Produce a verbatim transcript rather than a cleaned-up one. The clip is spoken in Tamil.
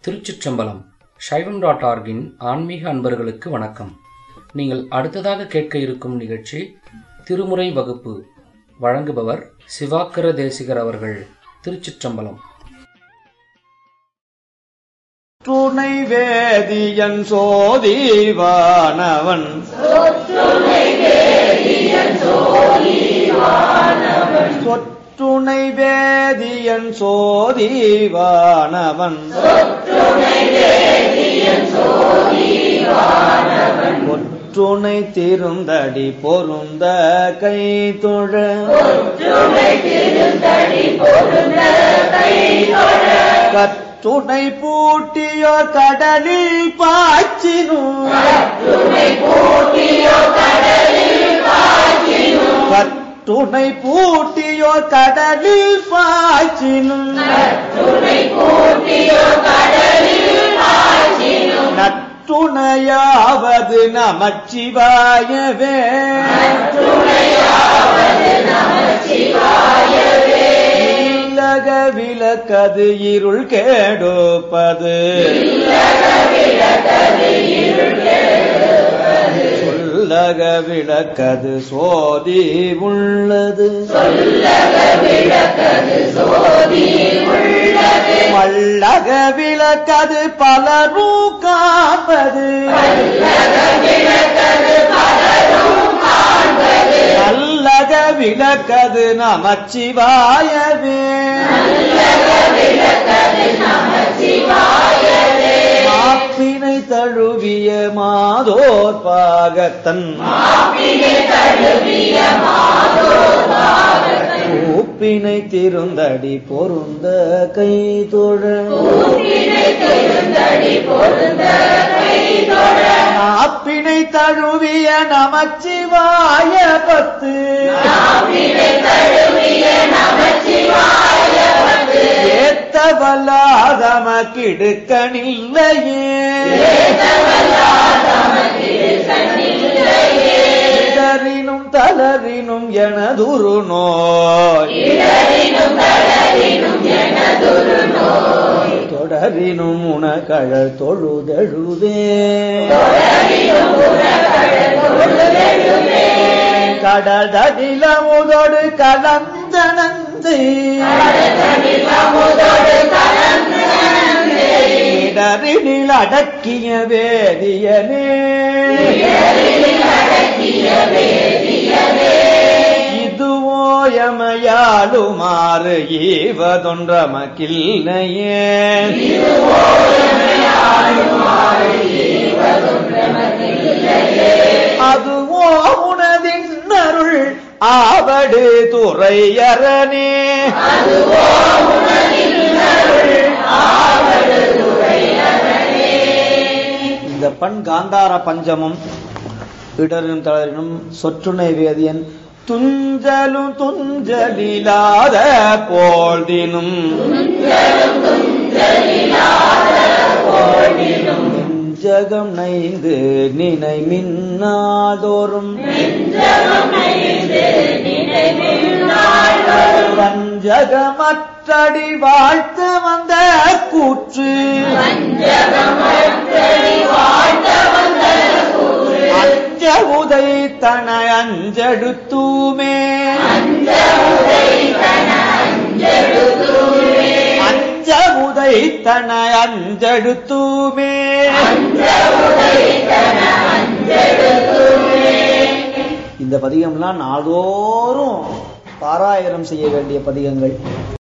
திருச்சிற்றம்பலம். சைவம் டாட் ஆர்கின் ஆன்மீக அன்பர்களுக்கு வணக்கம். நீங்கள் அடுத்ததாக கேட்க இருக்கும் நிகழ்ச்சி திருமுறை வகுப்பு. வழங்குபவர் சிவாக்கர தேசிகர் அவர்கள். திருச்சிற்றம்பலம். துணை வேதியன் சோதிவானவன் சொற்றுணை வேதியன் சோதிவானவன் ஒற்றுணை திருந்தடி பொருந்த கை தொழ கற்றுணை பூட்டியோர் கடலில் பாய்ச்சினும் கற்றுணை பூட்டியோர் கடலில் பாய்ச்சினும் நற்றுணையாவது நமச்சிவாயவே இல்லக விளக்கது இருள் கேடுப்பது சொல்லக விளக்கது சோதி உள்ளது மல்லக விளக்கது பலரும் காண்பது நல்லக விளக்கது நமச்சிவாயவே மாப்பினை தழுவிய மாதோர் பாகத்தன் கூப்பினை திருந்தடி பொருந்த கை தொழ நாப்பினை தழுவிய நமச்சிவாய பத்து ஏத்தவல்லாதம கிடுக்கனில்லையே இடரினும் தளரினும் எனதுரு நோய் தொடரினும் உனகழல் தொழுதழுவே கடலில முதோடு கலந்த நந்தி இடரினில் அடக்கிய வேதியனே இதுவோ எமையாளுமாறு ஈவதொன்றமக்கில்லையே அதுவோ உனதின் அருள் ஆவடு துறையரணே இந்த பண் காந்தார பஞ்சமும் இடரினும் தளரினும் சொற்றுணை வேதியன் துஞ்சலும் துஞ்சலிலாத போழ்தினும் ஜகம் நைந்து நினை மின்னாதோறும் வஞ்சகமற்றடி வாழ்த்த வந்த கூற்று அஞ்ச உதைத்தன அஞ்செடுத்துமே அஞ்ச உதைத்தன அஞ்செடுத்துமே இந்த பதிகம்லாம் நாள்தோறும் பாராயணம் செய்ய வேண்டிய பதிகங்கள்.